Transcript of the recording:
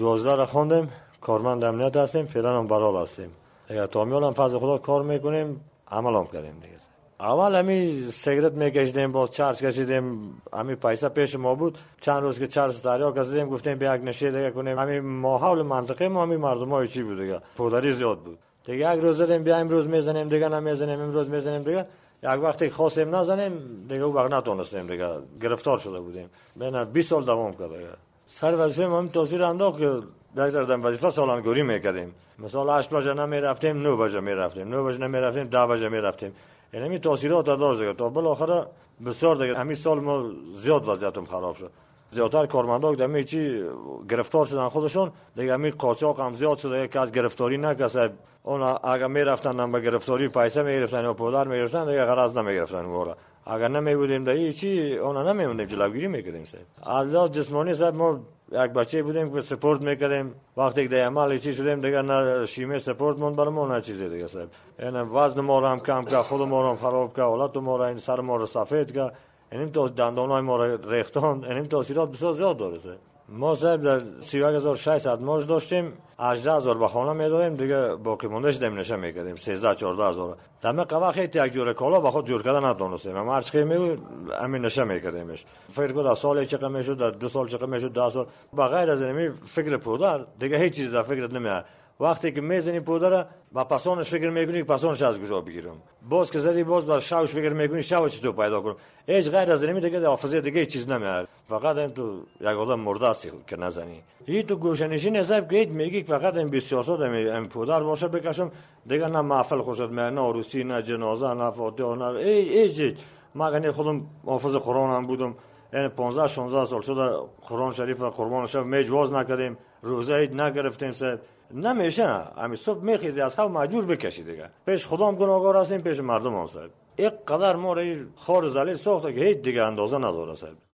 12 را خوندیم، کارمند امنیت هستیم، فعلا هم برال هستیم. اگر تا میالم فضل خدا کار میکنیم، عمل هم کردیم دیگه. اول همی سیگرت میکشیدیم، باز چارج کشیدیم، همی پیسه پیش ما بود. چند روز که چارج تریاک کشیدیم، گفتیم بیا یک نشه دیگه کنیم. همی ماحول منطقه ما همی مردمای چی بود دیگه، پودری زیاد بود دیگه. یک روز زدیم بیا امروز میزنیم دیگه، نمیزنیم امروز میزنیم دیگه. یک وقتی خواستیم نزنیم دیگه او وقت نتونستیم دیگه، گرفتار شده بودیم. بنا 20 سال دوام کرد دیگه. سر وظیفه ما هم تاثیر انداخت که در وظیفه سالانگوری میکردیم. مثلا 8 بجه نمیرفتیم، 9 بجه میرفتیم، 9 بجه نمیرفتیم، 10 بجه میرفتیم. یعنی می تاثیرات داشت دیگه. تا بالاخره بسیار دیگه همین سال ما زیاد وضعیتم خراب شد. زیادتر کارمندا که همین چی گرفتار شدن خودشون دیگه، همین قاچاق هم زیاد شده که از گرفتاری نکسه. اون اگه میرفتن هم به گرفتاری پیسه میگرفتن یا پودر میگرفتن دیگه، غرض نمیگرفتن وره. اگر نمیبودیم دیگه چی اونا نمیموندیم، جلوگیری میکردیم. از جسمانی صاحب ما یک بچه بودیم که سپورت میکردیم، وقتی که عمل چی شدیم دیگه نه شیمه سپورت مون برامون نه چیزی دیگه صاحب. یعنی وزن ما رو هم کم کرد، خود ما رو هم خراب کرد، حالت ما رو، این سر ما رو سفید کرد، یعنی تو دندانای ما رو ریختان. یعنی تاثیرات بسیار زیاد داره صاحب. ما صاحب در 31600 معاش داشتیم، 18000 به خانه میدادیم دیگه، باقی موندهش دم نشه میکردیم 13000 دم قوا خیلی یک جور کالا به خود جور کردن ندونستیم. ما هر چقدر میگو همین نشه میکردیمش. فکر کنم سال چقدر میشد، 2 سال چقدر میشد، 10 سال بغیر از این فکر پودر دیگه هیچ چیز در فکرت نمیاد. وقتی که میزنی پودر با پسانش فکر میکنی که پسانش از کجا بگیرم، باز که زدی باز با شاوش فکر میکنی شاوش چطور پیدا کنم. هیچ غیر از این دیگه حافظه دیگه چیز نمیاد. فقط این تو یک آدم مرده است که نزنی. این تو گوشنشین حساب که میگی فقط این 24 ساعت این پودر باشه بکشم دیگه، نه محفل خوشت میاد، نه عروسی، نه جنازه، نه فاتحه، نه هیچ. من خودم حافظ قرآن هم بودم، یعنی 15 16 سال شده قرآن شریف قربان شب میجواز نکردیم، روزه عید نگرفتیم. نمیشه همین صبح میخیزی از خواب مجبور بکشی دیگه. پیش خدا هم گناهکار هستیم، پیش مردم هم صاحب. یک قدر ما رو خار ذلیل ساخته که هیچ دیگه اندازه نداره صاحب.